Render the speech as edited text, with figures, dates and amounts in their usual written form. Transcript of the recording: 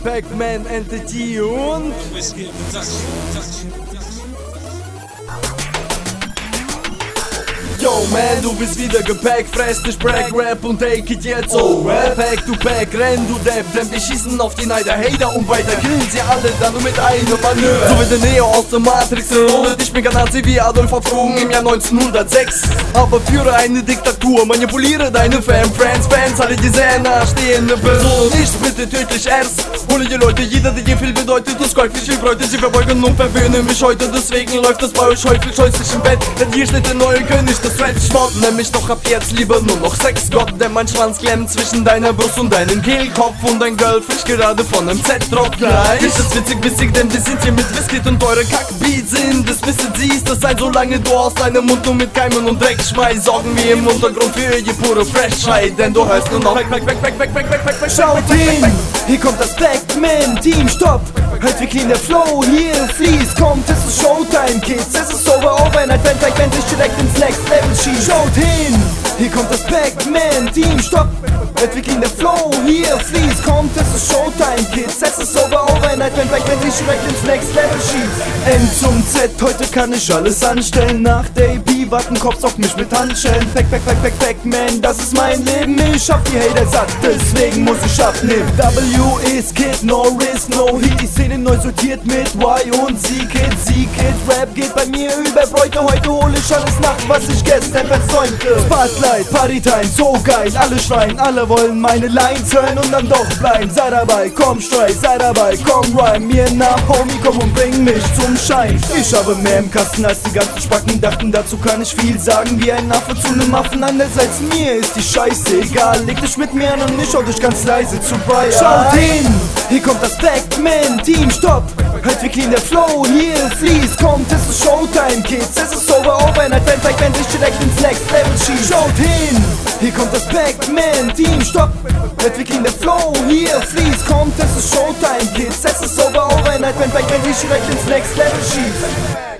Pac-Man Entity und Yo man, du bist wieder gepackt, fress dich, brag, rap und take it jetzt so Pack to pack, renn du Depp, denn wir schießen auf die Neider Hater und weiter killen sie alle dann nur mit einem Manöver. So wie der Neo aus der Matrix, ohne dich mega Nazi wie Adolf erflogen im Jahr 1906. Aber führe eine Diktatur, manipuliere deine Fans, alle die sehr nahestehende Personen. Nicht bitte tödlich erst, hole die Leute, jeder der dir viel bedeutet, das käufliche Bräute, sie verbeugen und verwöhnen mich heute. Deswegen läuft das bei euch häuslich im Bett, denn hier steht der neue König. Das Rap-Sport, nämlich doch ab jetzt lieber nur noch Sex, Gott, denn mein Schwanz klemmt zwischen deiner Brust und deinem Kehlkopf und dein Girl frisch gerade von einem Z-Drop gleich. Ist das witzig, denn wir sind hier mit Whisky und eure Kackbeats sind. Das wissen sie, ist das sein, solange du aus deinem Mund nur mit Keimen und Dreck schmeißt. Sorgen wir im Untergrund für die pure Freshheit, denn du hörst nur noch weg. Schaut hin, hier kommt das Pac-Man-Team, stopp! Halt wie clean der Flow, hier fließt, kommt, es ist Showtime, Kids, es ist over, ein Advent, wenn sich direkt ins Next Level schießt. Schaut hin, hier kommt das Pac-Man-Team, stopp! Halt wie clean der Flow, hier fließt, kommt, es ist Showtime, Kids, es ist over, ein Advent, wenn sich direkt ins Next Level schießt. N zum Z, heute kann ich alles anstellen, nach der EP warten Cops auf mich mit Handschellen. Pac-Man, das ist mein Leben, ich hab die Hater satt, deswegen muss ich abnehmen. W ist Kid, no risk, no heat, die Szene neu sortiert mit Y und Z-Kid, Rap geht bei mir über Bräute, heute hol ich alles nach, was ich gestern versäumte. Spotlight, Partytime, so geil, alle schreien, alle wollen meine Lines hören und dann doch bleiben. Sei dabei, komm Streich, sei dabei, komm rhyme, mir nach, Homie, komm und bring mich zum Schein. Ich habe mehr im Kasten als die ganzen Spacken dachten, dazu kann ich viel sagen, wie ein Affe zu nem Affen, andererseits mir ist die Scheiße egal, leg dich mit mir an und ich schau dich ganz leise zu Brian. Schaut hin, hier kommt das Pac-Man-Team, stopp! Halt wie clean der Flow, hier fließt, kommt, es ist Showtime, Kids, es ist over, ein Advent, wenn sich direkt ins Next Level schießt. Schaut hin, hier kommt das Pac-Man-Team, stopp! Halt wie clean der Flow, hier fließt, kommt, es ist Showtime, Kids, es ist over, ein Advent, wenn sich direkt ins Next Level schießt.